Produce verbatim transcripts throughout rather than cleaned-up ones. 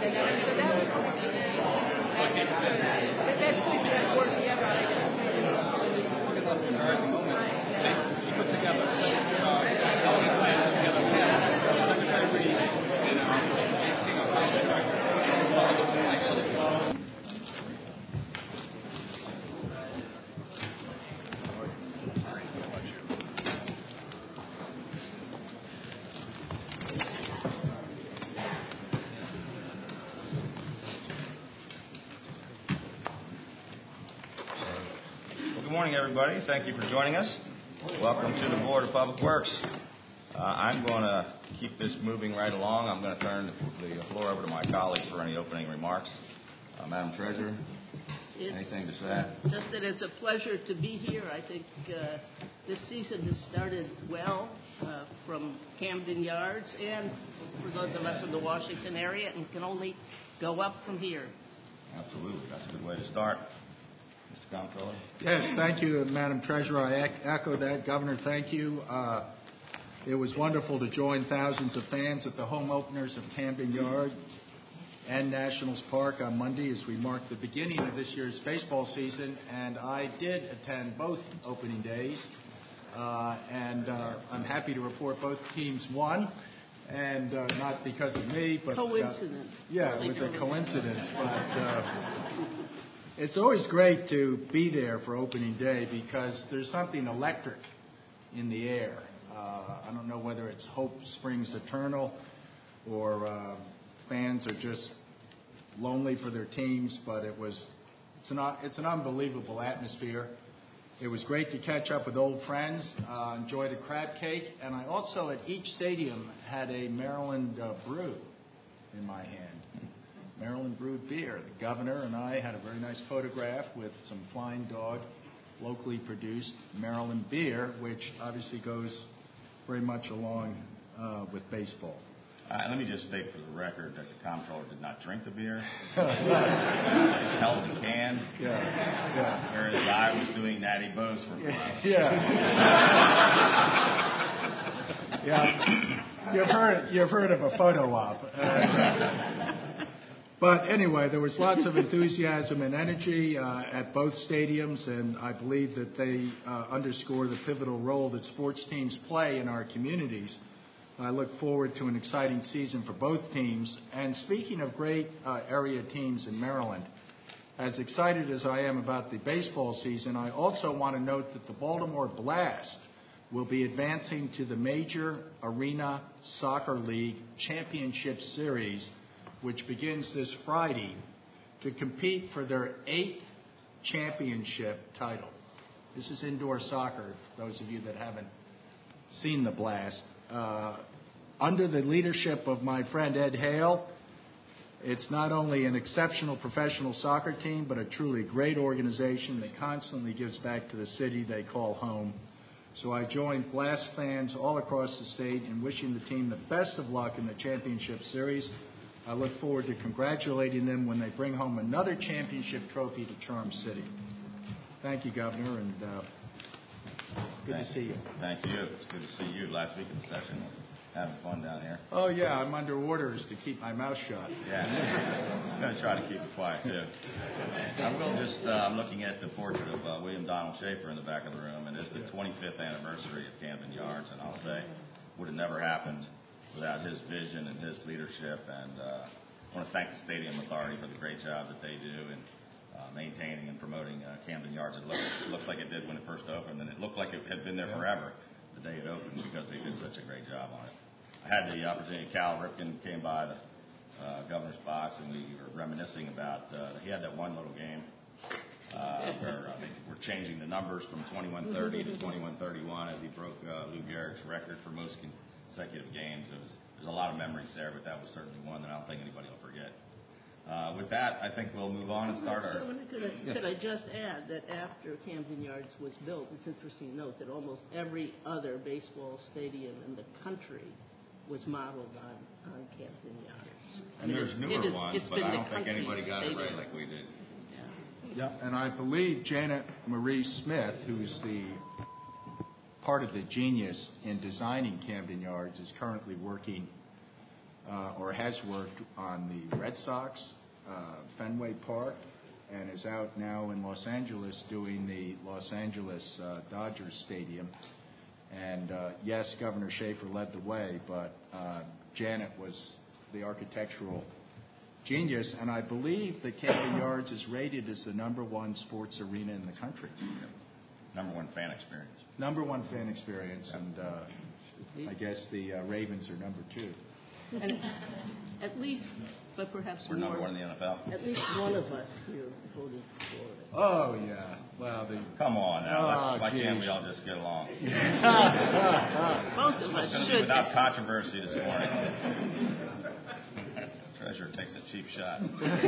So that was something that, that's good. But that's good to have worked together. I guess. You put together uh, elegant plans together. We had Secretary Reed and our King of Contract. Good morning, everybody. Thank you for joining us. Welcome to the Board of Public Works. Uh, I'm going to keep this moving right along. I'm going to turn the floor over to my colleagues for any opening remarks. Uh, Madam Treasurer, it's, anything to say? Just that it's a pleasure to be here. I think uh, this season has started well uh, from Camden Yards and for those of us in the Washington area, and can only go up from here. Absolutely. That's a good way to start. Mister Comptroller? Yes, thank you, Madam Treasurer. I echo that. Governor, thank you. Uh, it was wonderful to join thousands of fans at the home openers of Camden Yard and Nationals Park on Monday as we marked the beginning of this year's baseball season, and I did attend both opening days, uh, and uh, I'm happy to report both teams won, and uh, not because of me, but... Coincidence. Uh, yeah, it was a coincidence, but... Uh, It's always great to be there for opening day because there's something electric in the air. Uh, I don't know whether it's hope springs eternal or uh, fans are just lonely for their teams, but it was it's an it's an unbelievable atmosphere. It was great to catch up with old friends, uh, enjoyed a crab cake, and I also at each stadium had a Maryland uh, brew in my hand. Maryland brewed beer. The governor and I had a very nice photograph with some Flying Dog, locally produced Maryland beer, which obviously goes very much along uh, with baseball. Uh, let me just state for the record that the comptroller did not drink the beer. It's held in can. Yeah, yeah. Whereas I was doing Natty Bows for fun. Yeah. Yeah. You've heard you've heard of a photo op. Uh, But anyway, there was lots of enthusiasm and energy uh, at both stadiums, and I believe that they uh, underscore the pivotal role that sports teams play in our communities. I look forward to an exciting season for both teams. And speaking of great uh, area teams in Maryland, as excited as I am about the baseball season, I also want to note that the Baltimore Blast will be advancing to the Major Arena Soccer League Championship Series, which begins this Friday, to compete for their eighth championship title. This is indoor soccer, those of you that haven't seen the Blast. Uh, under the leadership of my friend Ed Hale, it's not only an exceptional professional soccer team, but a truly great organization that constantly gives back to the city they call home. So I join Blast fans all across the state in wishing the team the best of luck in the championship series. I look forward to congratulating them when they bring home another championship trophy to Charm City. Thank you, Governor, and uh, good Thank, to see you. Thank you. It's good to see you. Last week in the session, having fun down here. Oh, yeah, I'm under orders to keep my mouth shut. Yeah, I'm going to try to keep it quiet, too. I will just, uh, I'm looking at the portrait of uh, William Donald Schaefer in the back of the room, and it's the twenty-fifth anniversary of Camden Yards, and I'll say, would have never happened without his vision and his leadership. And uh, I want to thank the Stadium Authority for the great job that they do in uh, maintaining and promoting uh, Camden Yards. It looks, it looks like it did when it first opened, and it looked like it had been there forever the day it opened because they did such a great job on it. I had the opportunity, Cal Ripken came by the uh, governor's box, and we were reminiscing about, uh, he had that one little game uh, where I think we're changing the numbers from twenty-one thirty to twenty-one thirty-one as he broke uh, Lou Gehrig's record for most con- consecutive games. It was, there's a lot of memories there, but that was certainly one that I don't think anybody will forget. Uh, with that, I think we'll move on and start our... Could I, yes. could I just add that after Camden Yards was built, it's interesting to note that almost every other baseball stadium in the country was modeled on, on Camden Yards. And there's newer is, ones, but I don't think anybody got stadium. it right like we did. Yeah, and I believe Janet Marie Smith, who's the part of the genius in designing Camden Yards, is currently working uh, or has worked on the Red Sox, uh, Fenway Park, and is out now in Los Angeles doing the Los Angeles uh, Dodgers Stadium. And uh, yes, Governor Schaefer led the way, but uh, Janet was the architectural genius, and I believe that Camden Yards is rated as the number one sports arena in the country. Number one fan experience. Number one fan experience, and uh, I guess the uh, Ravens are number two. And at least, but perhaps We're more, number one in the N F L. at least one of us here voted for it. Oh, yeah. Well, the... Come on now. Oh, Let's, why geez. can't we all just get along? Both of us It's going to be should. without controversy this morning. Treasurer takes a cheap shot.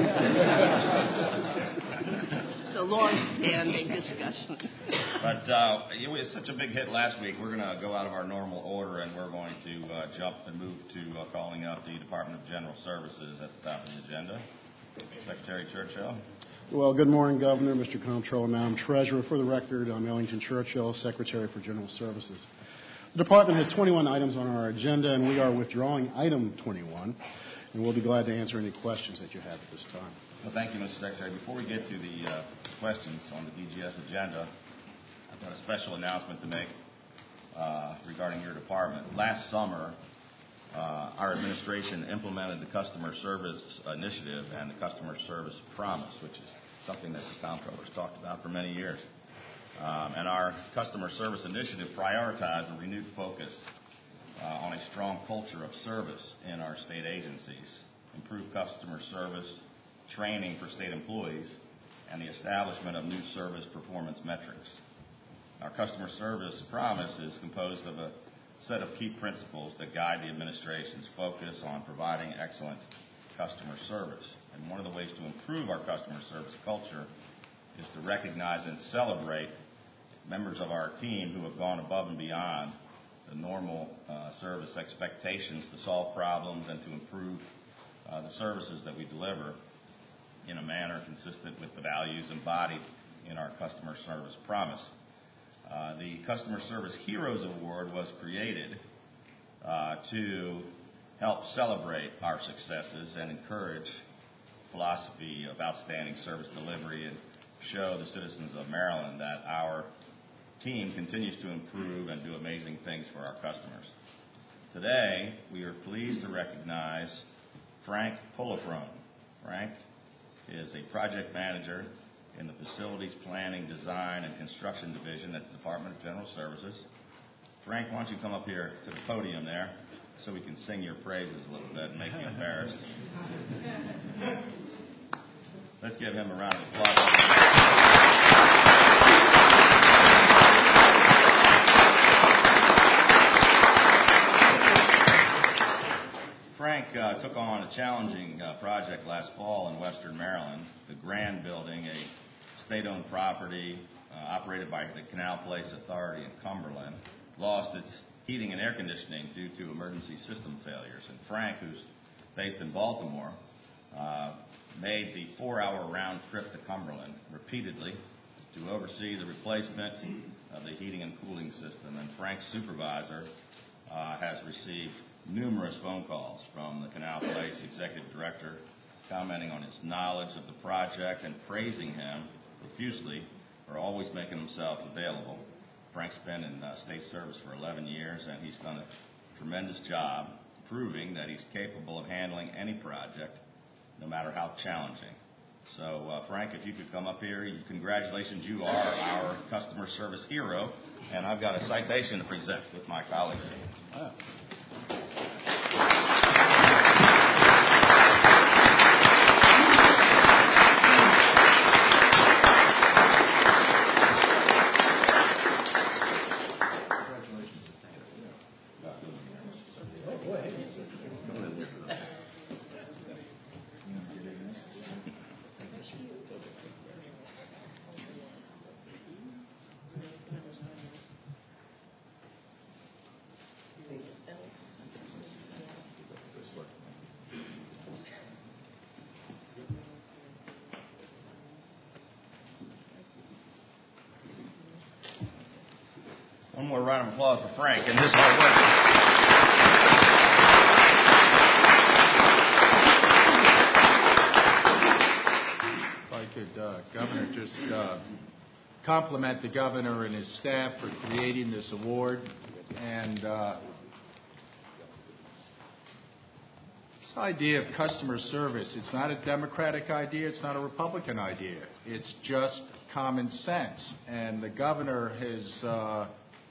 It's a long-standing discussion. But uh, it was such a big hit last week. We're going to go out of our normal order, and we're going to uh, jump and move to uh, calling up the Department of General Services at the top of the agenda. Secretary Churchill. Well, good morning, Governor, Mister Comptroller, Madam Treasurer. For the record, I'm Ellington Churchill, Secretary for General Services. The Department has twenty-one items on our agenda, and we are withdrawing item twenty-one, and we'll be glad to answer any questions that you have at this time. Well, thank you, Mister Secretary. Before we get to the uh, questions on the D G S agenda, I've got a special announcement to make uh, regarding your department. Last summer, uh, our administration implemented the Customer Service Initiative and the Customer Service Promise, which is something that the comptroller's talked about for many years. Um, and our Customer Service Initiative prioritized a renewed focus uh, on a strong culture of service in our state agencies, improved customer service, training for state employees, and the establishment of new service performance metrics. Our Customer Service Promise is composed of a set of key principles that guide the administration's focus on providing excellent customer service. And one of the ways to improve our customer service culture is to recognize and celebrate members of our team who have gone above and beyond the normal uh, service expectations to solve problems and to improve uh, the services that we deliver in a manner consistent with the values embodied in our Customer Service Promise. Uh, the Customer Service Heroes Award was created uh, to help celebrate our successes and encourage philosophy of outstanding service delivery and show the citizens of Maryland that our team continues to improve and do amazing things for our customers. Today, we are pleased to recognize Frank Polifrone. Frank is a project manager in the Facilities Planning, Design, and Construction Division at the Department of General Services. Frank, why don't you come up here to the podium there so we can sing your praises a little bit and make you embarrassed. Let's give him a round of applause. Frank uh, took on a challenging uh, project last fall in Western Maryland, the Grand Building, a state-owned property uh, operated by the Canal Place Authority in Cumberland, lost its heating and air conditioning due to emergency system failures. And Frank, who's based in Baltimore, uh, made the four-hour round trip to Cumberland repeatedly to oversee the replacement of the heating and cooling system. And Frank's supervisor uh, has received numerous phone calls from the Canal Place executive director commenting on his knowledge of the project and praising him profusely for always making himself available. Frank's been in uh, state service for eleven years, and he's done a tremendous job proving that he's capable of handling any project, no matter how challenging. So, uh, Frank, if you could come up here, congratulations, you are our customer service hero, and I've got a citation to present with my colleagues. Oh. One more round of applause for Frank and his hard work. just uh, compliment the governor and his staff for creating this award. And uh, this idea of customer service, it's not a Democratic idea, it's not a Republican idea. It's just common sense. And the governor has, uh,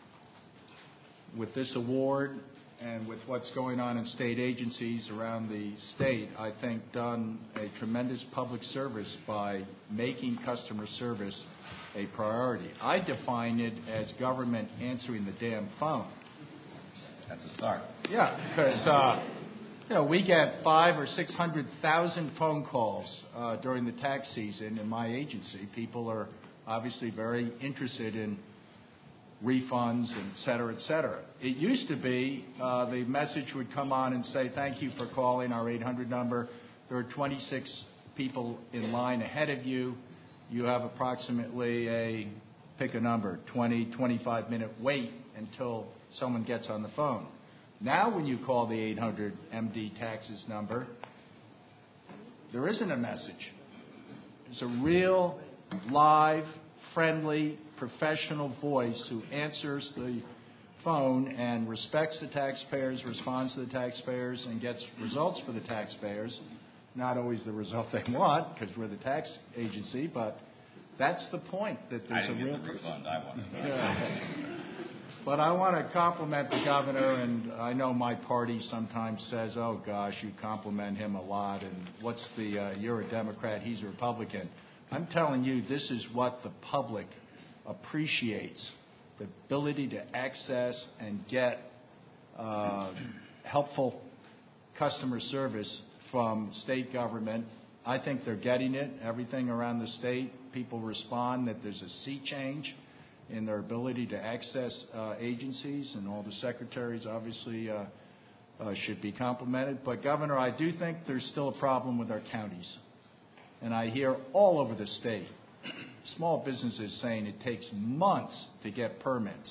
with this award and with what's going on in state agencies around the state, I think done a tremendous public service by making customer service a priority. I define it as government answering the damn phone. That's a start. Yeah, because uh, you know we get five or six hundred thousand phone calls uh, during the tax season in my agency. People are obviously very interested in refunds, et cetera, et cetera. It used to be uh, the message would come on and say, thank you for calling our eight hundred number. There are twenty-six people in line ahead of you. You have approximately a, pick a number, twenty, twenty-five minute wait until someone gets on the phone. Now when you call the eight hundred M D taxes number, there isn't a message. It's a real, live, friendly, professional voice who answers the phone and respects the taxpayers, responds to the taxpayers, and gets results for the taxpayers. Not always the result they want, because we're the tax agency, but that's the point, that there's I didn't a real get the refund I wanted. yeah. But I want to compliment the governor, and I know my party sometimes says, oh gosh, you compliment him a lot, and what's the, uh, you're a Democrat, he's a Republican. I'm telling you, this is what the public appreciates, the ability to access and get uh, helpful customer service from state government. I think they're getting it. Everything around the state, people respond that there's a sea change in their ability to access uh, agencies, and all the secretaries obviously uh, uh, should be complimented. But, Governor, I do think there's still a problem with our counties. And I hear all over the state small businesses saying it takes months to get permits.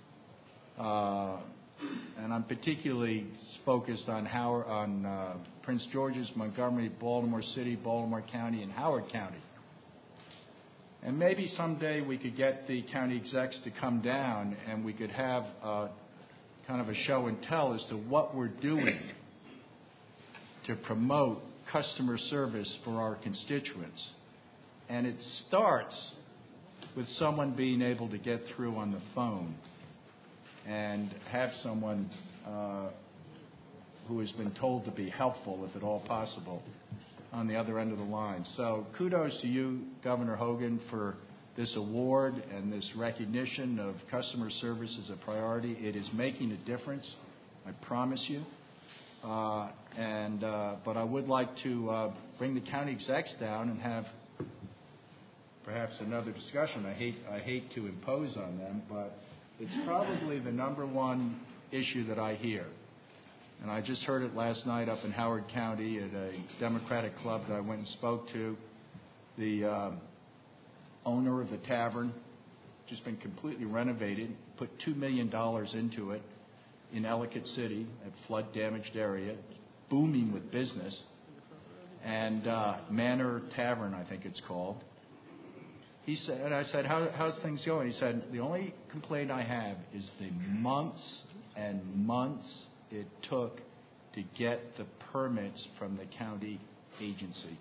Uh, and I'm particularly focused on Howard, on uh, Prince George's, Montgomery, Baltimore City, Baltimore County, and Howard County. And maybe someday we could get the county execs to come down and we could have uh, kind of a show and tell as to what we're doing to promote customer service for our constituents. And it starts with someone being able to get through on the phone and have someone uh, who has been told to be helpful, if at all possible, on the other end of the line. So kudos to you, Governor Hogan, for this award and this recognition of customer service as a priority. It is making a difference, I promise you. Uh, and uh, but I would like to uh, bring the county execs down and have perhaps another discussion. I hate I hate to impose on them, but it's probably the number one issue that I hear. And I just heard it last night up in Howard County at a Democratic club that I went and spoke to. The uh, owner of the tavern, just been completely renovated, put two million dollars into it in Ellicott City, a flood-damaged area, booming with business, and uh, Manor Tavern, I think it's called. He said, and I said, How, how's things going? He said, the only complaint I have is the months and months it took to get the permits from the county agency.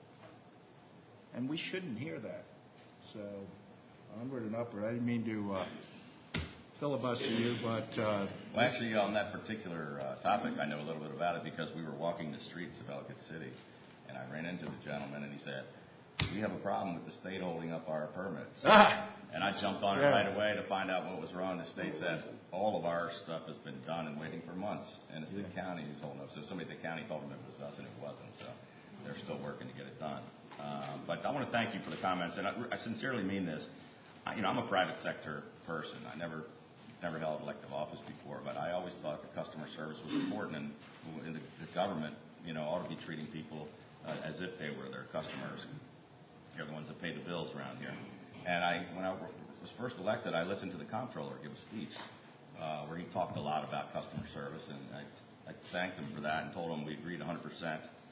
And we shouldn't hear that. So, onward and upward. I didn't mean to uh, filibuster you, but... Uh, well, actually, on that particular uh, topic, I know a little bit about it because we were walking the streets of Ellicott City, and I ran into the gentleman, and he said, we have a problem with the state holding up our permits. Ah! And I jumped on it yeah. right away to find out what was wrong. The state says all of our stuff has been done and waiting for months, and it's yeah. the county who's holding up. So somebody at the county told them it was us, and it wasn't. So they're still working to get it done. Um, but I want to thank you for the comments, and I, I sincerely mean this. I, you know, I'm a private sector person. I never never held elective office before, but I always thought that customer service was important, and, and the, the government, you know, ought to be treating people uh, as if they were their customers. They're the ones that pay the bills around here. And I, when I was first elected, I listened to the comptroller give a speech uh, where he talked a lot about customer service, and I, I thanked him for that and told him we agreed one hundred percent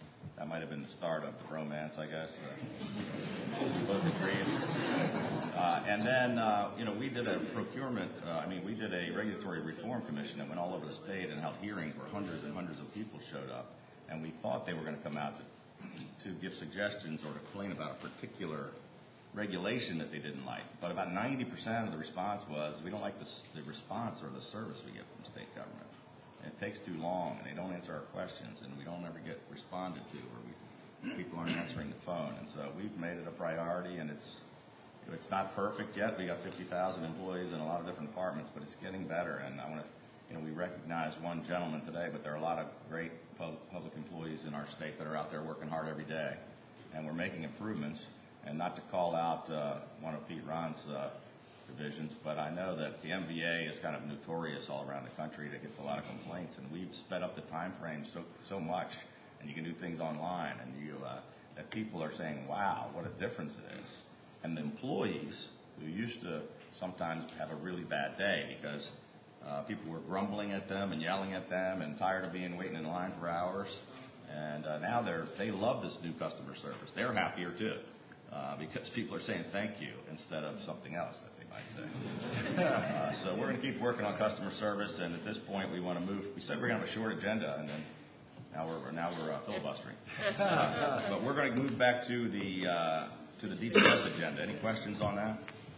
That might have been the start of the romance, I guess. Uh, both agreed. Uh, and then, uh, you know, we did a procurement, uh, I mean, we did a regulatory reform commission that went all over the state and held hearings where hundreds and hundreds of people showed up. And we thought they were going to come out to, to give suggestions or to complain about a particular regulation that they didn't like. But about ninety percent of the response was, we don't like the, the response or the service we get from state government. And it takes too long, and they don't answer our questions, and we don't ever get responded to, or we, people aren't answering the phone. And so we've made it a priority, and it's it's not perfect yet. We got fifty thousand employees in a lot of different departments, but it's getting better. And I want to, you know, we recognize one gentleman today, but there are a lot of great public employees in our state that are out there working hard every day, and we're making improvements. And not to call out uh, one of Pete Ron's uh, divisions, but I know that the M B A is kind of notorious all around the country that gets a lot of complaints, and we've sped up the time frame so so much, and you can do things online, and you uh, that people are saying, wow, what a difference it is. And the employees who used to sometimes have a really bad day because uh, people were grumbling at them and yelling at them and tired of being waiting in line for hours, and uh, now they're they love this new customer service. They're happier too. Uh, because people are saying thank you instead of something else that they might say. uh, so we're going to keep working on customer service, and at this point we want to move. We said we're going to have a short agenda, and then now we're now we're uh, filibustering. Uh, but we're going to move back to the uh, to the D P S agenda. Any questions on that?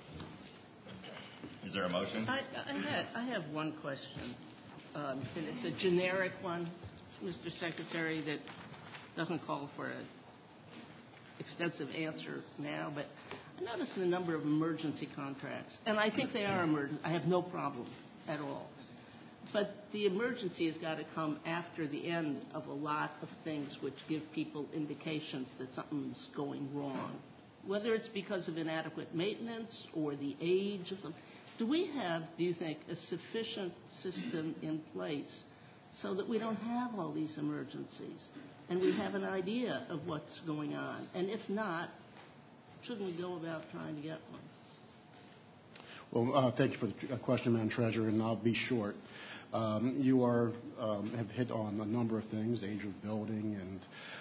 Is there a motion? I, I had I have one question, um, and it's a generic one, Mister Secretary, that doesn't call for a extensive answer now, but I noticed a number of emergency contracts, and I think they are emergent. I have no problem at all. But the emergency has got to come after the end of a lot of things which give people indications that something's going wrong, whether it's because of inadequate maintenance or the age of them. Do we have, do you think, a sufficient system in place so that we don't have all these emergencies and we have an idea of what's going on? And if not, shouldn't we go about trying to get one? Well, uh, thank you for the question, Madam Treasurer, and I'll be short. Um, you are um, have hit on a number of things, age of building and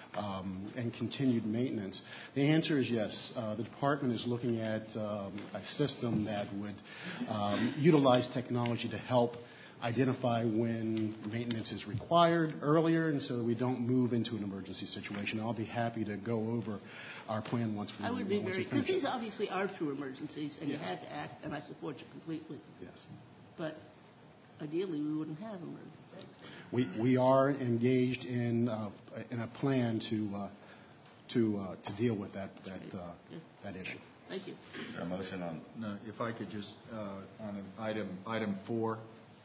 um, and continued maintenance. The answer is yes. Uh, the department is looking at um, a system that would um, utilize technology to help identify when maintenance is required earlier, and so we don't move into an emergency situation. I'll be happy to go over our plan once we. I would be once very, we finish because these it. obviously are true emergencies, and Yes. you had to act, and I support you completely. Yes. But ideally, we wouldn't have emergencies. We we are engaged in uh, in a plan to uh, to uh, to deal with that that uh, that issue. Thank you. Is there a motion on? No, if I could just, uh, on an item, item four,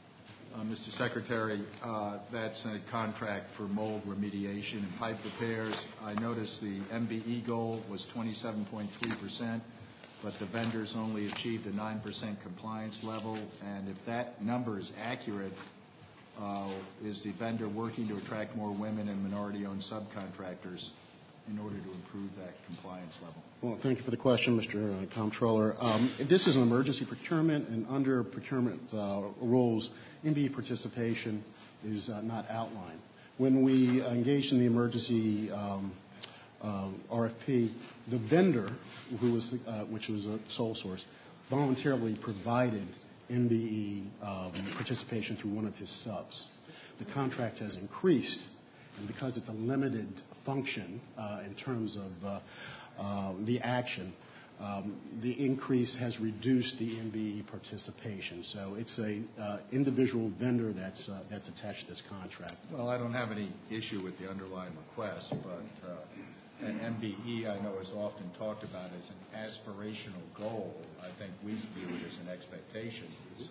uh, Mister Secretary, uh, that's a contract for mold remediation and pipe repairs. I noticed the M B E goal was twenty-seven point three percent, but the vendors only achieved a nine percent compliance level. And if that number is accurate, uh, is the vendor working to attract more women and minority-owned subcontractors in order to improve that compliance level? Well, thank you for the question, Mister Uh, Comptroller. Um, this is an emergency procurement, and under procurement uh, rules, M B E participation is uh, not outlined. When we engaged in the emergency um, uh, R F P, the vendor, who was uh, which was a sole source, voluntarily provided M B E um, participation through one of his subs. The contract has increased, and because it's a limited function uh, in terms of uh, uh, the action, um, the increase has reduced the M B E participation. So it's a uh, individual vendor that's uh, that's attached to this contract. Well, I don't have any issue with the underlying request, but uh, an M B E I know is often talked about as an aspirational goal. I think we view it as an expectation. So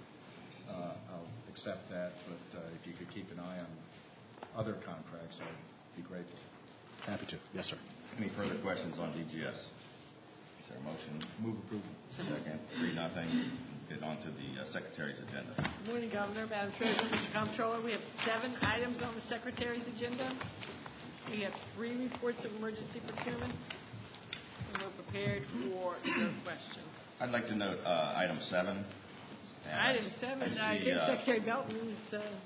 uh, I'll accept that, but uh, if you could keep an eye on other contracts, I'd be grateful. Happy to. Yes, sir. Any further questions on D G S? Is there a motion? Move approval. Second. Three, nothing. Get on to the uh, Secretary's agenda. Good morning, Governor, Madam Treasurer, Mister Comptroller. We have seven items on the Secretary's agenda. We have three reports of emergency procurement, and we're prepared for your questions. I'd like to note uh, item seven. And Item seven, I I see, think uh, Secretary Belton is uh,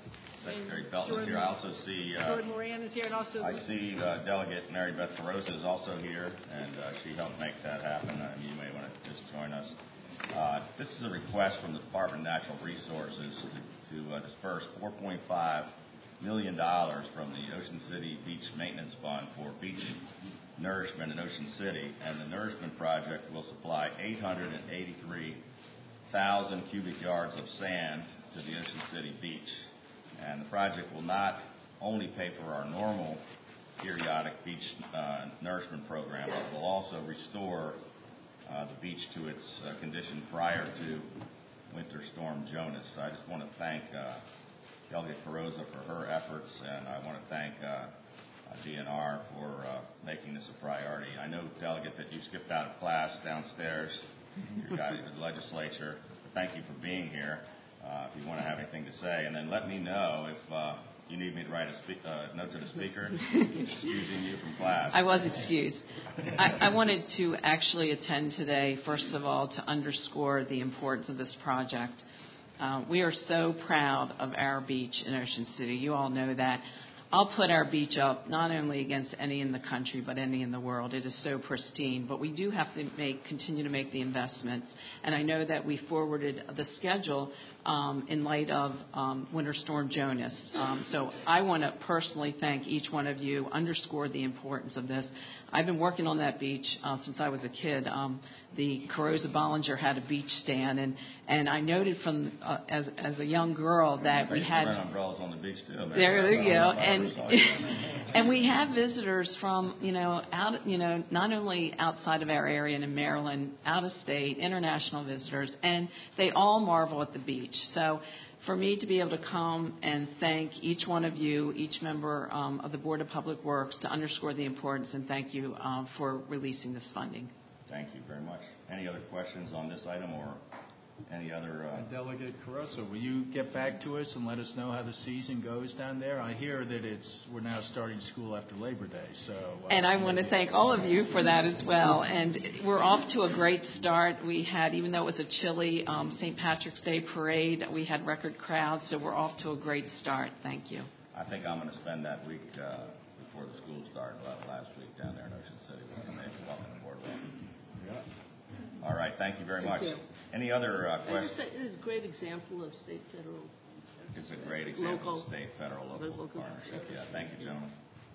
Secretary And Felton is Jordan- here. I also see, uh, Jordan Moran is here, and also... I see uh, Delegate Mary Beth Carosa is also here, and uh, she helped make that happen. Uh, you may want to just join us. Uh, this is a request from the Department of Natural Resources to, to uh, disperse four point five million dollars from the Ocean City Beach Maintenance Fund for beach nourishment in Ocean City, and the nourishment project will supply eight hundred eighty-three thousand cubic yards of sand to the Ocean City beach. And the project will not only pay for our normal periodic beach uh, nourishment program, but will also restore uh, the beach to its uh, condition prior to Winter Storm Jonas. So I just want to thank uh, Delegate Carosa for her efforts, and I want to thank uh, uh, D N R for uh, making this a priority. I know, Delegate, that you skipped out of class downstairs. You're guys at the legislature. Thank you for being here. Uh, if you want to have anything to say, and then let me know if uh, you need me to write a spe- uh, note to the speaker excusing you from class. I was excused. I, I wanted to actually attend today, first of all, to underscore the importance of this project. Uh, we are so proud of our beach in Ocean City. You all know that. I'll put our beach up not only against any in the country, but any in the world. It is so pristine. But we do have to make, continue to make the investments. And I know that we forwarded the schedule um, in light of um, Winter Storm Jonas. Um, so I want to personally thank each one of you, underscore the importance of this. I've been working on that beach uh, since I was a kid. Um, the Carosa Bollinger had a beach stand, and, and I noted from uh, as as a young girl that we had umbrellas on the beach too. Man. There you go, and and and we have visitors from you know out you know not only outside of our area and in Maryland, out of state, international visitors, and they all marvel at the beach. So for me to be able to come and thank each one of you, each member um, of the Board of Public Works, to underscore the importance, and thank you um, for releasing this funding. Thank you very much. Any other questions on this item or any other? Uh... And Delegate Carosa, will you get back to us and let us know how the season goes down there? I hear that it's we're now starting school after Labor Day, so. Uh, and I want to thank all of you for that as well. And we're off to a great start. We had, even though it was a chilly um, Saint Patrick's Day parade, we had record crowds, so we're off to a great start. Thank you. I think I'm going to spend that week uh, before the school started uh, last week down there in Ocean City. Maybe welcome aboard. Yeah. All right. Thank you very much. Thank you. Any other uh, questions? It's a great example of state, federal. It's a great example Local. of state, federal, local, Local. partnership. Yeah, thank you, gentlemen.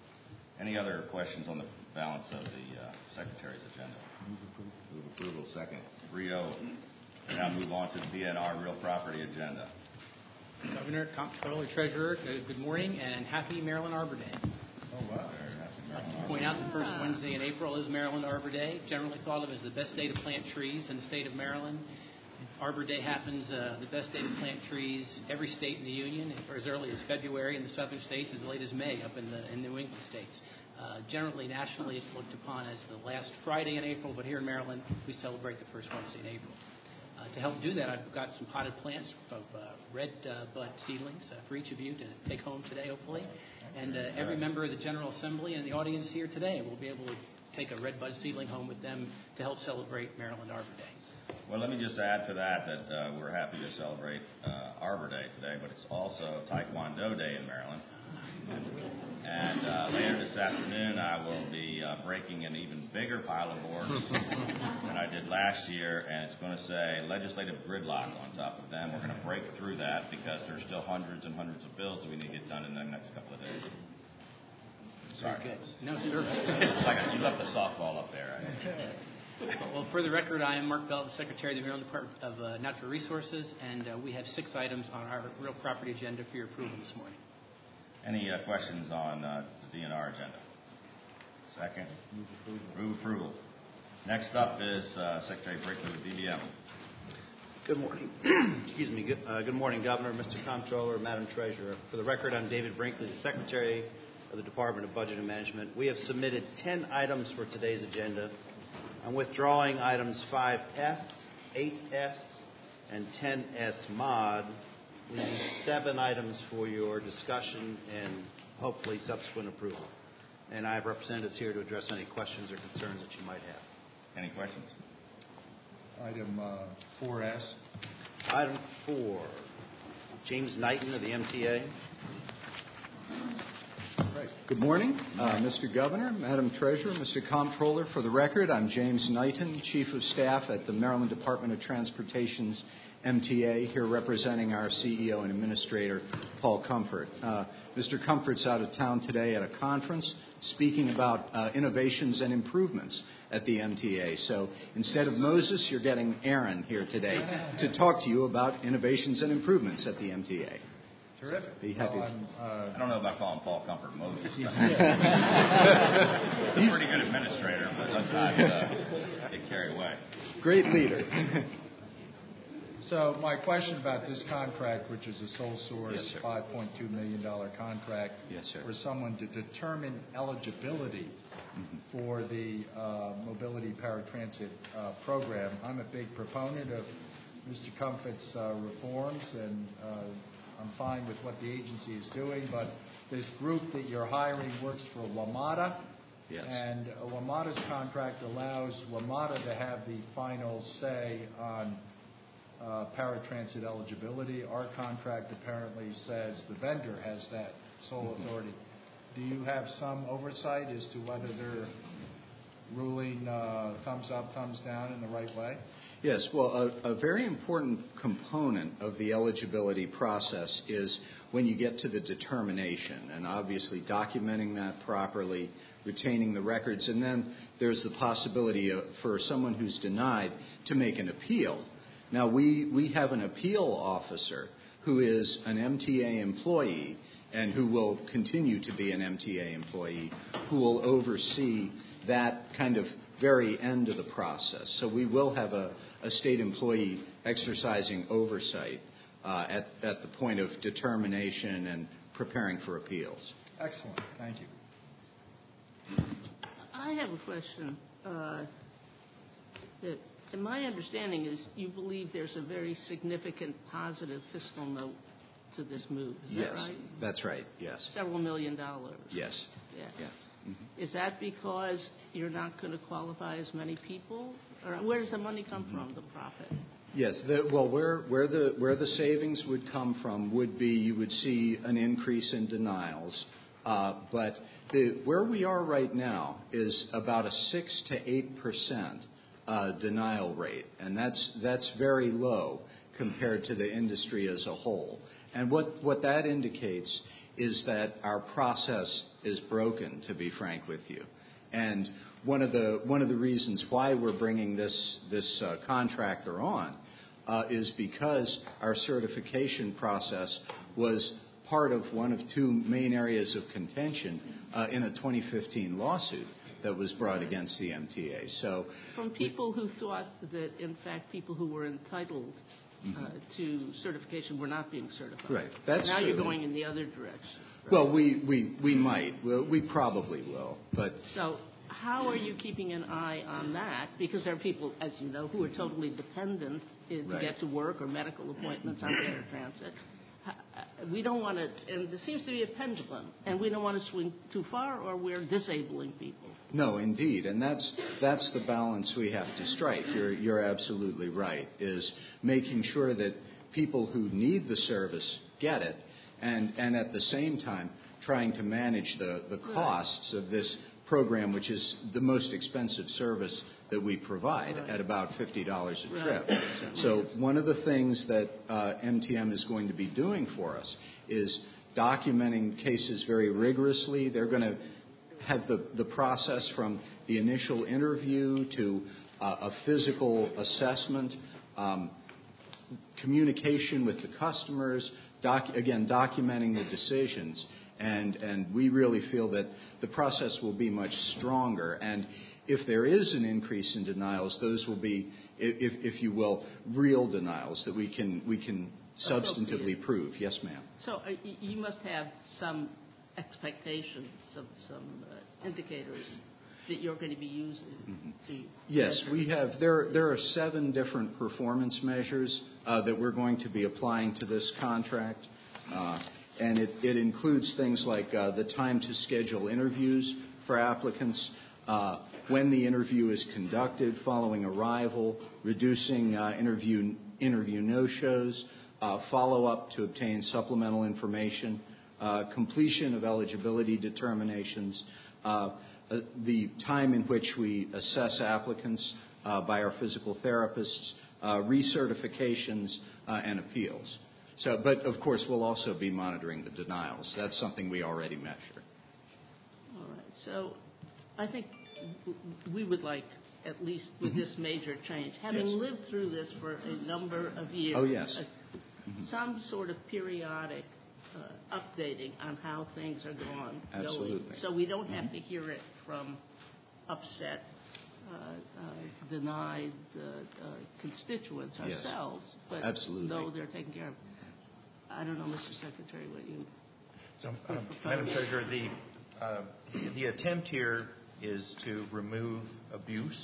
Any other questions on the balance of the uh, Secretary's agenda? Move approval. Move approval, second. three oh. We now move on to the D N R real property agenda. Governor, Comptroller, Treasurer, good morning and happy Maryland Arbor Day. Oh, wow. Very happy Maryland Arbor Point out the first Wednesday in April is Maryland Arbor Day, generally thought of as the best day to plant trees in the state of Maryland. Arbor Day happens uh, the best day to plant trees every state in the Union, or as early as February in the southern states, as late as May up in the in New England states. Uh, generally, nationally, it's looked upon as the last Friday in April, but here in Maryland, we celebrate the first Wednesday in April. Uh, to help do that, I've got some potted plants of uh, red uh, bud seedlings uh, for each of you to take home today, hopefully. And uh, every member of the General Assembly and the audience here today will be able to take a red bud seedling home with them to help celebrate Maryland Arbor Day. Well, let me just add to that that uh, we're happy to celebrate uh, Arbor Day today, but it's also Taekwondo Day in Maryland. And uh, later this afternoon, I will be uh, breaking an even bigger pile of boards than I did last year, and it's going to say legislative gridlock on top of them. We're going to break through that because there's still hundreds and hundreds of bills that we need to get done in the next couple of days. Sorry. No, sir. It's like a, you left the softball up there. Right? Well, for the record, I am Mark Bell, the Secretary of the Maryland Department of uh, Natural Resources, and uh, we have six items on our real property agenda for your approval this morning. Any uh, questions on uh, the D N R agenda? Second. Move approval. Move approval. Next up is uh, Secretary Brinkley with D B M. Good morning. Excuse me. Good, uh, good morning, Governor, Mister Comptroller, Madam Treasurer. For the record, I'm David Brinkley, the Secretary of the Department of Budget and Management. We have submitted ten items for today's agenda. I'm withdrawing items five S, eight S, and ten S mod, leaving seven items for your discussion and hopefully subsequent approval. And I have representatives here to address any questions or concerns that you might have. Any questions? Item uh, four S. Item four, James Knighton of the M T A. right. Good morning, uh, Mister Governor, Madam Treasurer, Mister Comptroller. For the record, I'm James Knighton, Chief of Staff at the Maryland Department of Transportation's M T A, here representing our C E O and Administrator, Paul Comfort. Uh, Mister Comfort's out of town today at a conference speaking about uh, innovations and improvements at the M T A. So instead of Moses, you're getting Aaron here today to talk to you about innovations and improvements at the M T A. Terrific. Be happy. Well, I'm, uh, I don't know about calling Paul Comfort Moses. He's a pretty good administrator, but let's not uh, get carried away. Great leader. So my question about this contract, which is a sole source Yes, sir. five point two million dollars contract Yes, sir. for someone to determine eligibility Mm-hmm. for the uh, mobility paratransit uh, program. I'm a big proponent of Mister Comfort's uh, reforms, and uh, I'm fine with what the agency is doing, but this group that you're hiring works for WMATA, Yes. and uh, WMATA's contract allows WMATA to have the final say on uh, paratransit eligibility. Our contract apparently says the vendor has that sole Mm-hmm. authority. Do you have some oversight as to whether they're ruling uh, thumbs up, thumbs down in the right way? Yes, well, a, a very important component of the eligibility process is when you get to the determination, and obviously documenting that properly, retaining the records, and then there's the possibility of, for someone who's denied to make an appeal. Now, we, we have an appeal officer who is an M T A employee and who will continue to be an M T A employee, who will oversee that kind of very end of the process. So we will have a, a state employee exercising oversight uh, at, at the point of determination and preparing for appeals. Excellent. Thank you. I have a question. Uh, that, and my understanding is you believe there's a very significant positive fiscal note to this move. Is Yes, that right? that's right. Yes. Several million dollars. Yes. Yeah. Yeah. Mm-hmm. Is that because you're not going to qualify as many people? Or where does the money come Mm-hmm. from, the profit? Yes. The, well, where where the where the savings would come from would be you would see an increase in denials, uh, but the, where we are right now is about a six to eight percent uh, denial rate, and that's that's very low compared to the industry as a whole. And what, what that indicates is that our process is broken, to be frank with you. And one of the one of the reasons why we're bringing this this uh, contractor on uh, is because our certification process was part of one of two main areas of contention uh, in a twenty fifteen lawsuit that was brought against the M T A. So, from people who thought that, in fact, people who were entitled Uh, to certification, we're not being certified. Right. That's now true. You're going in the other direction. Right? Well, we, we, we might. Well, we probably will. But so how are you keeping an eye on that? Because there are people, as you know, who are totally dependent in, to Right. get to work or medical appointments on paratransit. We don't want to, and there seems to be a pendulum, and we don't want to swing too far, or we're disabling people. no, indeed, and that's that's the balance we have to strike. You're you're absolutely right. Is making sure that people who need the service get it, and and at the same time trying to manage the the costs of this program, which is the most expensive service that we provide Right. at about fifty dollars a Right. trip. So one of the things that uh, M T M is going to be doing for us is documenting cases very rigorously. They're going to have the, the process from the initial interview to uh, a physical assessment, um, communication with the customers, doc, again, documenting the decisions. And, and we really feel that the process will be much stronger. And if there is an increase in denials, those will be, if, if you will, real denials that we can, we can substantively prove. Yes, ma'am. So uh, y- you must have some expectations, some, some uh, indicators that you're going to be using Mm-hmm. to Yes, measure. we have. There, there are seven different performance measures uh, that we're going to be applying to this contract. Uh, and it, it includes things like uh, the time to schedule interviews for applicants, uh, when the interview is conducted following arrival, reducing uh, interview, interview no-shows, uh, follow-up to obtain supplemental information, uh, completion of eligibility determinations, uh, uh, the time in which we assess applicants uh, by our physical therapists, uh, recertifications, uh, and appeals. So, but of course, we'll also be monitoring the denials. That's something we already measure. All right. So I think w- we would like, at least with Mm-hmm. this major change, having Yes. lived through this for a number of years, Oh, yes. uh, Mm-hmm. some sort of periodic uh, updating on how things are going. Absolutely. Going, so we don't have Mm-hmm. to hear it from upset, uh, uh, denied uh, uh, constituents Yes. ourselves, but Absolutely. though they're taken care of. I don't know, Mister Secretary, what you So, would um, propose. Madam Treasurer, the uh, the attempt here is to remove abuse,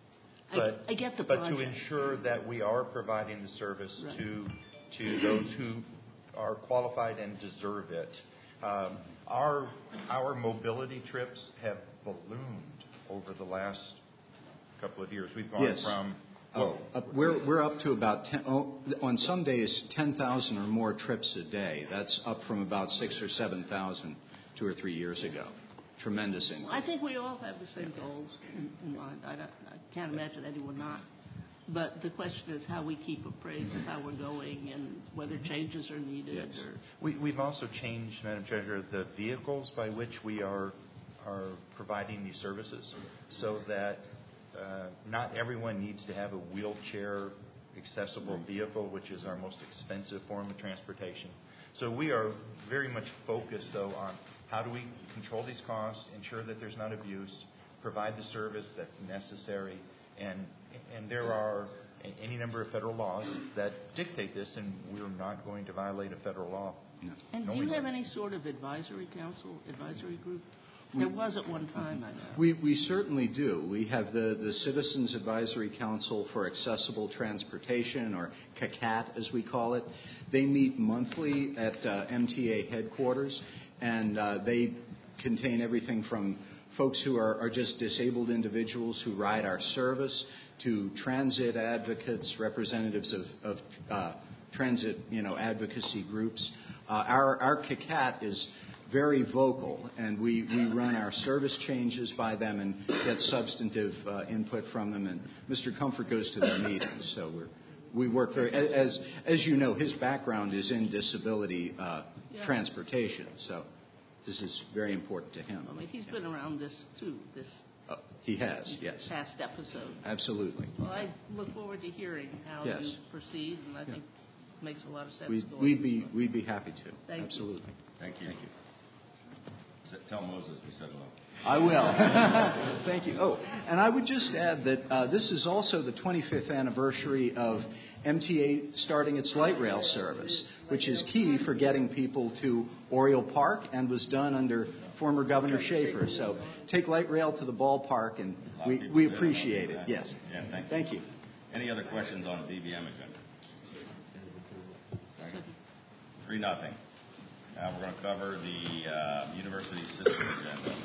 I- but I get the but to project. ensure that we are providing the service Right. to to those who are qualified and deserve it. Um, our our mobility trips have ballooned over the last couple of years. We've gone Yes. from Oh, up, we're we're up to about ten, oh, on some days ten thousand or more trips a day. That's up from about six or seven thousand two or three years ago. Tremendous increase. Well, I think we all have the same goals in, in mind. I, don't, I can't imagine anyone not. But the question is how we keep appraised of how we're going and whether changes are needed. Yes. Or We, we've also changed, Madam Treasurer, the vehicles by which we are are providing these services, so that uh, not everyone needs to have a wheelchair accessible vehicle, which is our most expensive form of transportation. So we are very much focused, though, on how do we control these costs, ensure that there's not abuse, provide the service that's necessary, and and there are any number of federal laws that dictate this, and we're not going to violate a federal law. No. and do knowing you have that. any sort of advisory council, advisory group? We- There was at one time, I know. We, we certainly do. We have the, the Citizens Advisory Council for Accessible Transportation, or C A C A T as we call it. They meet monthly at uh, M T A headquarters, and uh, they contain everything from folks who are, are just disabled individuals who ride our service to transit advocates, representatives of, of uh, transit you know, advocacy groups. Uh, our, our C A C A T is very vocal, and we, we run our service changes by them and get substantive uh, input from them. And Mister Comfort goes to their meetings, so we're, we work very. As as you know, his background is in disability uh, Yeah. transportation, so this is very important to him. I mean, he's been around this too, this Uh, he has, yes, past episode. absolutely. Well, I look forward to hearing how Yes. you proceed, and I think it makes a lot of sense. We'd, going we'd be forward. we'd be happy to. Thank you. absolutely. Thank you. Thank you. S- Tell Moses we said hello. I will. Thank you. Oh, and I would just add that uh, this is also the twenty-fifth anniversary of M T A starting its light rail service, which is key for getting people to Oriole Park and was done under former Governor Schaefer. So take light rail to the ballpark, and A lot of we, people we did. I appreciate love it. that. Yes. Yeah, thank you. Thank you. Any other questions on the D B M agenda? Second. Three, nothing. Now we're going to cover the uh, university system agenda.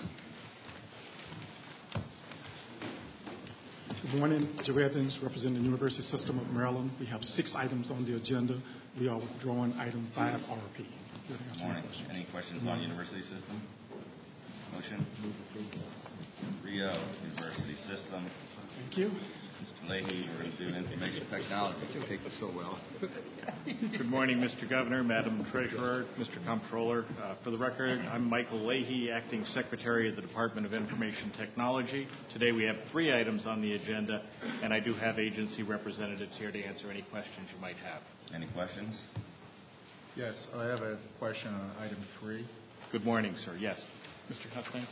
Good morning, Joe Evans, representing the University System of Maryland. We have six items on the agenda. We are withdrawing item five R P. Good morning. Any questions on university system? Motion? Rio University System. Thank you. Mister Leahy, we're going to do information technology. You take this so well. Good morning, Mister Governor, Madam Treasurer, Mister Comptroller. Uh, for the record, I'm Michael Leahy, Acting Secretary of the Department of Information Technology. Today we have three items on the agenda, and I do have agency representatives here to answer any questions you might have. Any questions? Yes, I have a question on item three. Good morning, sir. Yes. Mister Husband?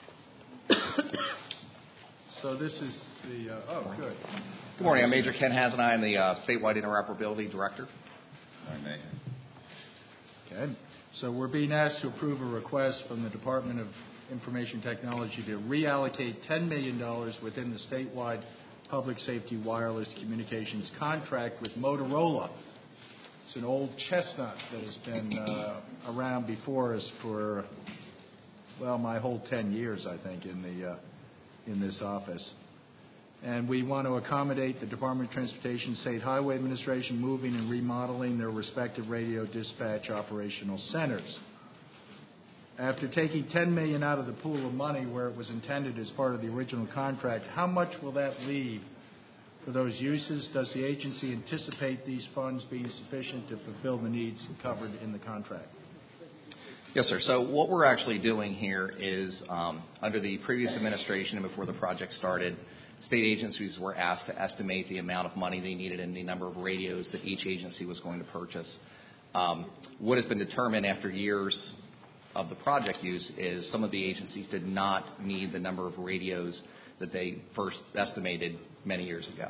So this is the, uh, oh, good. Good morning. I'm Major Ken Hazen. I'm the uh, Statewide Interoperability Director. Morning, Major. Okay. So we're being asked to approve a request from the Department of Information Technology to reallocate ten million dollars within the statewide public safety wireless communications contract with Motorola. It's an old chestnut that has been uh, around before us for, well, my whole ten years, I think, in the uh, in this office. And we want to accommodate the Department of Transportation, State Highway Administration moving and remodeling their respective radio dispatch operational centers. after taking ten million dollars out of the pool of money where it was intended as part of the original contract, how much will that leave for those uses? Does the agency anticipate these funds being sufficient to fulfill the needs covered in the contract? Yes, sir. So what we're actually doing here is, um, under the previous administration and before the project started, state agencies were asked to estimate the amount of money they needed and the number of radios that each agency was going to purchase. Um, what has been determined after years of the project use is some of the agencies did not need the number of radios that they first estimated many years ago.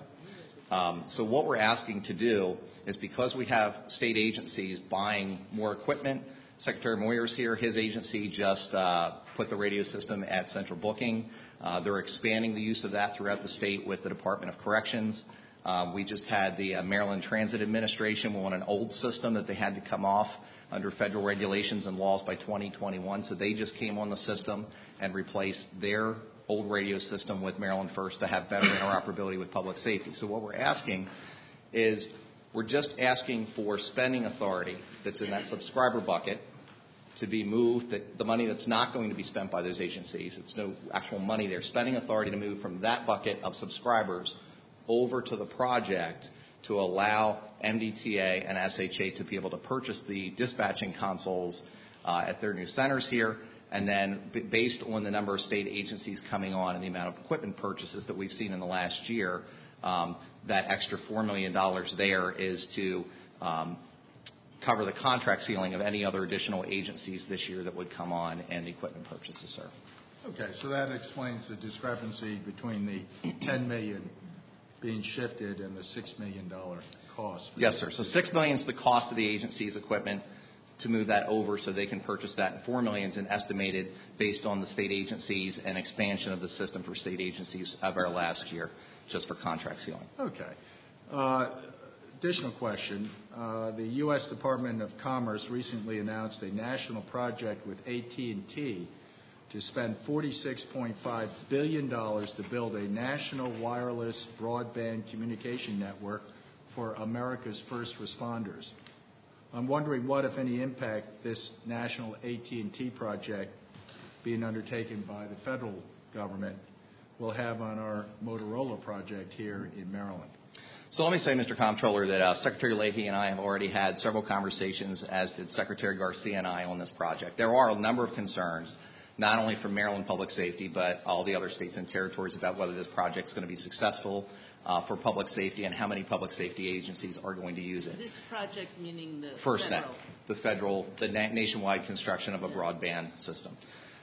Um, so what we're asking to do is, because we have state agencies buying more equipment, Secretary Moyer's here. His agency just uh, put the radio system at central booking. Uh, they're expanding the use of that throughout the state with the Department of Corrections. Um, we just had the uh, Maryland Transit Administration on an old system that they had to come off under federal regulations and laws by twenty twenty-one. So they just came on the system and replaced their old radio system with Maryland First to have better interoperability with public safety. So what we're asking is, we're just asking for spending authority that's in that subscriber bucket to be moved, that the money that's not going to be spent by those agencies, it's no actual money there, spending authority to move from that bucket of subscribers over to the project to allow M D T A and S H A to be able to purchase the dispatching consoles uh, at their new centers here, and then b- based on the number of state agencies coming on and the amount of equipment purchases that we've seen in the last year, um, that extra four million dollars there is to um, cover the contract ceiling of any other additional agencies this year that would come on and the equipment purchases, sir. Okay, so that explains the discrepancy between the ten million dollars being shifted and the six million dollars cost. Yes, sir. So six million dollars is the cost of the agency's equipment to move that over so they can purchase that, and four million dollars is estimated based on the state agencies and expansion of the system for state agencies of our last year, just for contract ceiling. Okay. Uh, additional question. Uh, the U S Department of Commerce recently announced a national project with A T and T to spend forty-six point five billion dollars to build a national wireless broadband communication network for America's first responders. I'm wondering what, if any, impact this national A T and T project being undertaken by the federal government will have on our Motorola project here in Maryland. So let me say, Mister Comptroller, that uh, Secretary Leahy and I have already had several conversations, as did Secretary Garcia and I, on this project. There are a number of concerns, not only from Maryland Public Safety, but all the other states and territories, about whether this project is going to be successful uh, for public safety and how many public safety agencies are going to use it. This project meaning the FirstNet, federal. the federal, the na- nationwide construction of a broadband system.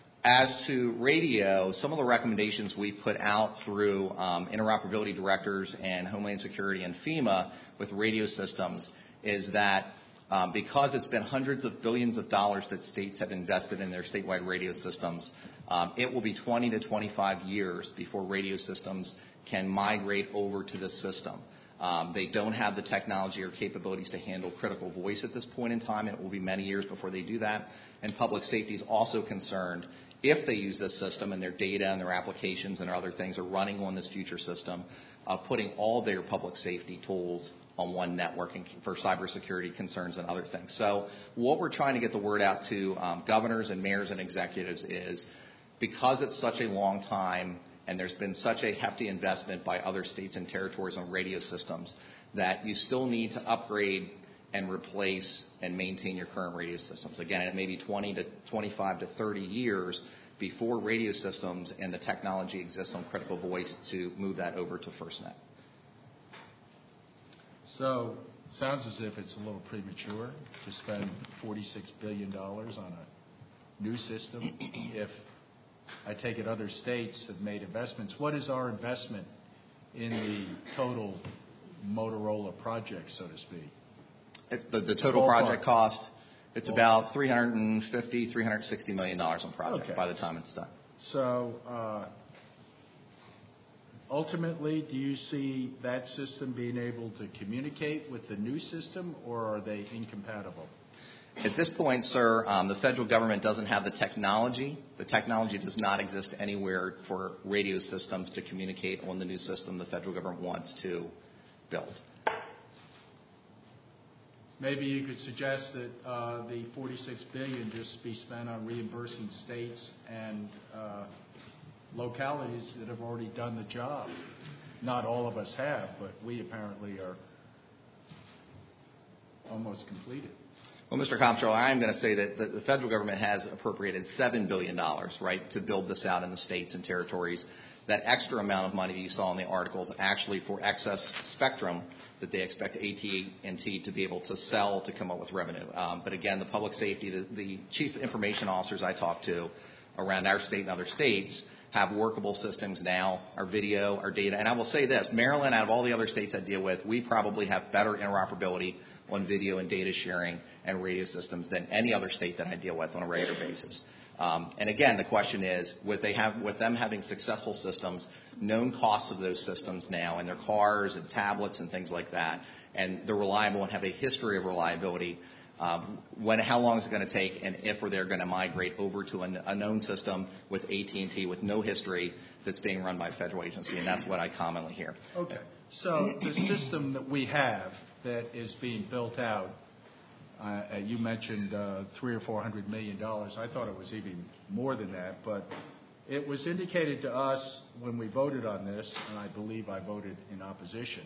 As to radio, some of the recommendations we put out through um, interoperability directors and Homeland Security and FEMA with radio systems is that um, because it's been hundreds of billions of dollars that states have invested in their statewide radio systems, um, it will be twenty to twenty-five years before radio systems can migrate over to this system. Um, they don't have the technology or capabilities to handle critical voice at this point in time, and it will be many years before they do that. And public safety is also concerned, if they use this system and their data and their applications and other things are running on this future system, uh, putting all their public safety tools on one network and for cybersecurity concerns and other things. So what we're trying to get the word out to um, governors and mayors and executives is, because it's such a long time and there's been such a hefty investment by other states and territories on radio systems, that you still need to upgrade and replace and maintain your current radio systems. Again, it may be twenty to twenty-five to thirty years before radio systems and the technology exists on critical voice to move that over to FirstNet. So, sounds as if it's a little premature to spend forty-six billion dollars on a new system. If I take it other states have made investments, what is our investment in the total Motorola project, so to speak? It, the, the total Ballpark. project cost, it's about three hundred fifty, three hundred sixty million dollars on project Okay. by the time it's done. So, uh, ultimately, do you see that system being able to communicate with the new system, or are they incompatible? At this point, sir, um, the federal government doesn't have the technology. The technology does not exist anywhere for radio systems to communicate on the new system the federal government wants to build. maybe you could suggest that uh, the forty-six billion dollars just be spent on reimbursing states and uh, localities that have already done the job. Not all of us have, but we apparently are almost completed. Well, Mister Comptroller, I'm going to say that the, the federal government has appropriated seven billion dollars, right, to build this out in the states and territories. That extra amount of money that you saw in the articles actually for excess spectrum that they expect A T and T to be able to sell to come up with revenue. Um, but again, the public safety, the, the chief information officers I talked to around our state and other states have workable systems now, our video, our data. And I will say this, Maryland, out of all the other states I deal with, we probably have better interoperability on video and data sharing and radio systems than any other state that I deal with on a regular basis. Um, and again, the question is, with, they have, with them having successful systems, known costs of those systems now in their cars and tablets and things like that, and they're reliable and have a history of reliability, um, when, how long is it going to take, and if or they're going to migrate over to a, a known system with A T and T with no history that's being run by a federal agency, and that's what I commonly hear. Okay. So the system that we have that is being built out, Uh, you mentioned uh, three or four hundred million dollars. I thought it was even more than that, but it was indicated to us when we voted on this, and I believe I voted in opposition,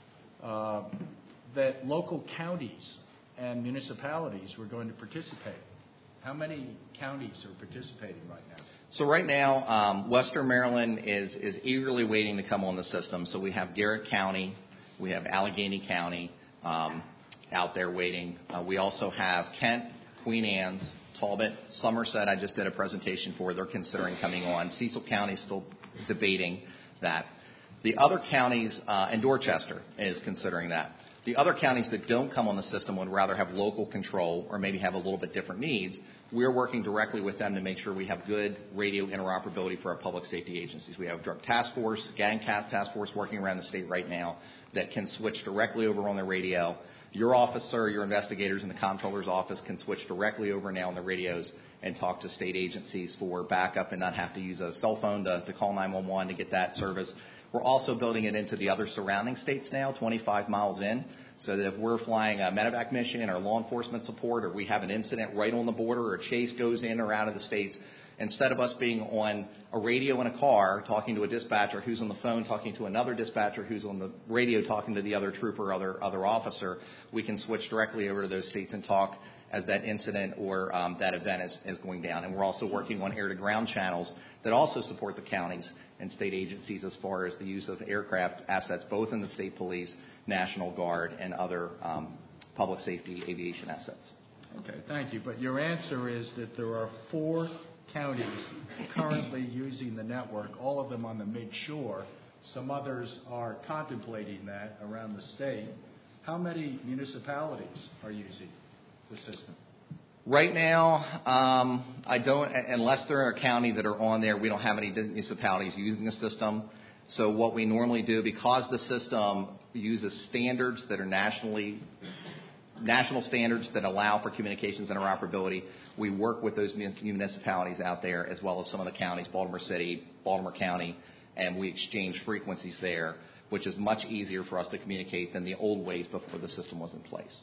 uh, that local counties and municipalities were going to participate. How many counties are participating right now? So right now, um, Western Maryland is is eagerly waiting to come on the system. So we have Garrett County, we have Allegheny County. Um, out there waiting. Uh, we also have Kent, Queen Anne's, Talbot, Somerset I just did a presentation for. They're considering coming on. Cecil County is still debating that. The other counties, uh, and Dorchester is considering that. The other counties that don't come on the system would rather have local control or maybe have a little bit different needs. We're working directly with them to make sure we have good radio interoperability for our public safety agencies. We have a drug task force, gang task force working around the state right now that can switch directly over on the radio. Your officer, your investigators in the comptroller's office can switch directly over now on the radios and talk to state agencies for backup and not have to use a cell phone to, to call nine one one to get that service. We're also building it into the other surrounding states now, twenty-five miles in, so that if we're flying a medevac mission or law enforcement support, or we have an incident right on the border, or a chase goes in or out of the states, instead of us being on a radio in a car talking to a dispatcher who's on the phone talking to another dispatcher who's on the radio talking to the other trooper or other, other officer, we can switch directly over to those states and talk as that incident or um, that event is, is going down. And we're also working on air-to-ground channels that also support the counties and state agencies as far as the use of aircraft assets, both in the state police, National Guard, and other um, public safety aviation assets. Okay, thank you. But your answer is that there are four counties currently using the network, all of them on the mid-shore. Some others are contemplating that around the state. How many municipalities are using the system? Right now, um, I don't, unless they're in a county that are on there, we don't have any municipalities using the system. So what we normally do, because the system uses standards that are nationally national standards that allow for communications interoperability, we work with those municipalities out there as well as some of the counties, Baltimore City, Baltimore County, and we exchange frequencies there, which is much easier for us to communicate than the old ways before the system was in place.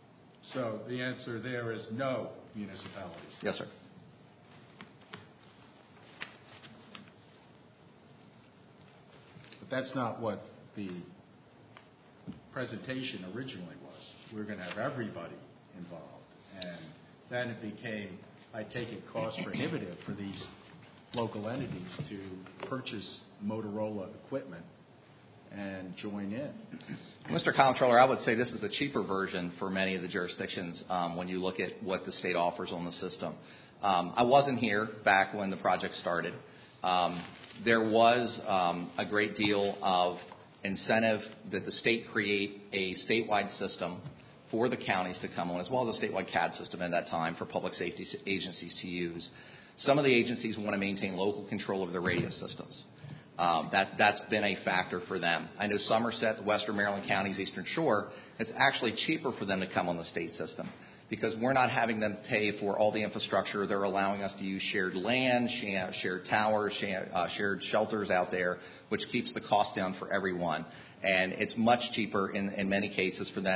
So the answer there is no municipalities. Yes, sir. But that's not what the presentation originally was. We we're going to have everybody involved. And then it became, I take it, cost prohibitive for these local entities to purchase Motorola equipment and join in. Mister Comptroller, I would say this is a cheaper version for many of the jurisdictions um, when you look at what the state offers on the system. Um, I wasn't here back when the project started. Um, there was um, a great deal of incentive that the state create a statewide system for the counties to come on, as well as a statewide C A D system at that time for public safety agencies to use. Some of the agencies want to maintain local control of their radio systems. Um, that, that's been a factor for them. I know Somerset, the Western Maryland counties, Eastern Shore, it's actually cheaper for them to come on the state system because we're not having them pay for all the infrastructure. They're allowing us to use shared land, shared towers, shared shelters out there, which keeps the cost down for everyone. And it's much cheaper in, in many cases for them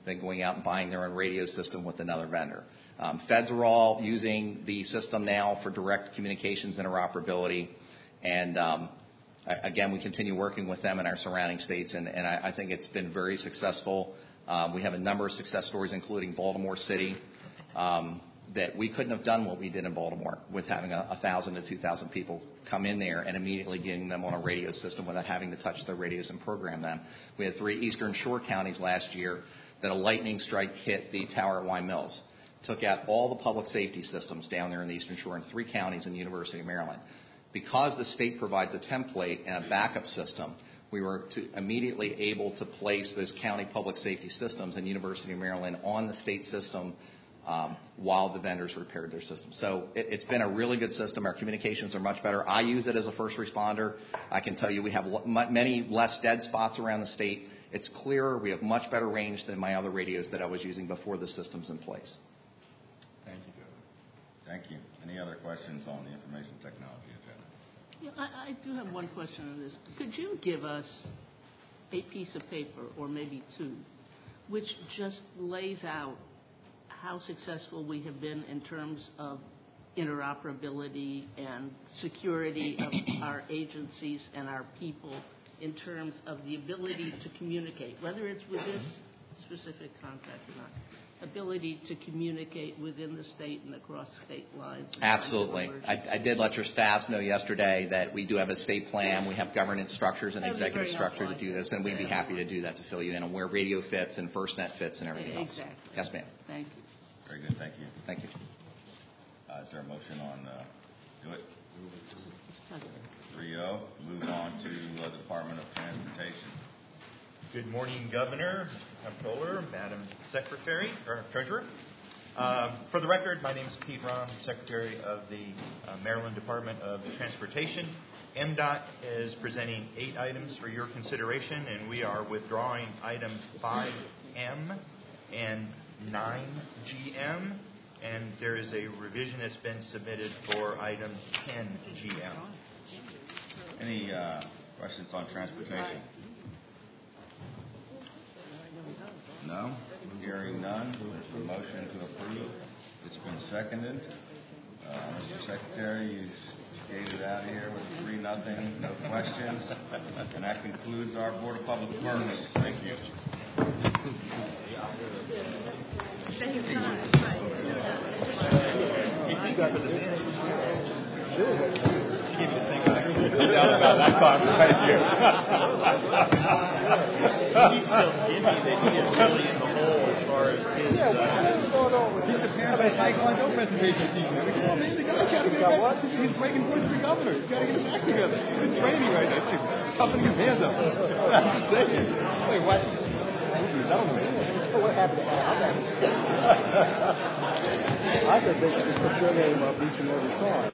than going out and buying their own radio system with another vendor. Um, feds are all using the system now for direct communications interoperability, and um, I, again, we continue working with them in our surrounding states, and, and I, I think it's been very successful. Um, we have a number of success stories, including Baltimore City, um, that we couldn't have done what we did in Baltimore with having a, a thousand to two thousand people come in there and immediately getting them on a radio system without having to touch their radios and program them. We had three Eastern Shore counties last year that a lightning strike hit the tower at Wye Mills, took out all the public safety systems down there in the Eastern Shore in three counties in the University of Maryland. Because the state provides a template and a backup system, we were to immediately able to place those county public safety systems in University of Maryland on the state system um, while the vendors repaired their system. So it, it's been a really good system. Our communications are much better. I use it as a first responder. I can tell you we have l- many less dead spots around the state. It's clearer. We have much better range than my other radios that I was using before the system's in place. Thank you. Thank you. Any other questions on the information technology agenda? Yeah, I, I do have one question on this. Could you give us a piece of paper, or maybe two, which just lays out how successful we have been in terms of interoperability and security of our agencies and our people in terms of the ability to communicate, whether it's with this specific contract or not, ability to communicate within the state and across state lines? Absolutely. I, I did let your staffs know yesterday that we do have a state plan. We have governance structures and executive structure to do this, and we'd be happy to do that to fill you in on where radio fits and FirstNet fits and everything else. Exactly. Yes, ma'am. Thank you. Very good. Thank you. Thank you. Uh, is there a motion on uh, do it? three oh. Move on to uh, the Department of Transportation. Good morning, Governor, Comptroller, Madam Secretary, or Treasurer. Uh, for the record, my name is Pete Rom, Secretary of the uh, Maryland Department of Transportation. M DOT is presenting eight items for your consideration, and we are withdrawing item five M and nine G M, and there is a revision that's been submitted for item ten G M. Any uh, questions on transportation? No? Hearing none. There's a motion to approve. It's been seconded. Uh, Mister Secretary, you skated out of here with three nothing, no questions. And that concludes our Board of Public Works. Thank you. No doubt about that song. Thank you. He's breaking points for governor. He's got to get his act together. He's training right now. He's toughening his hands up. Wait, what? What happened to Al? I could think of the name of each and every song.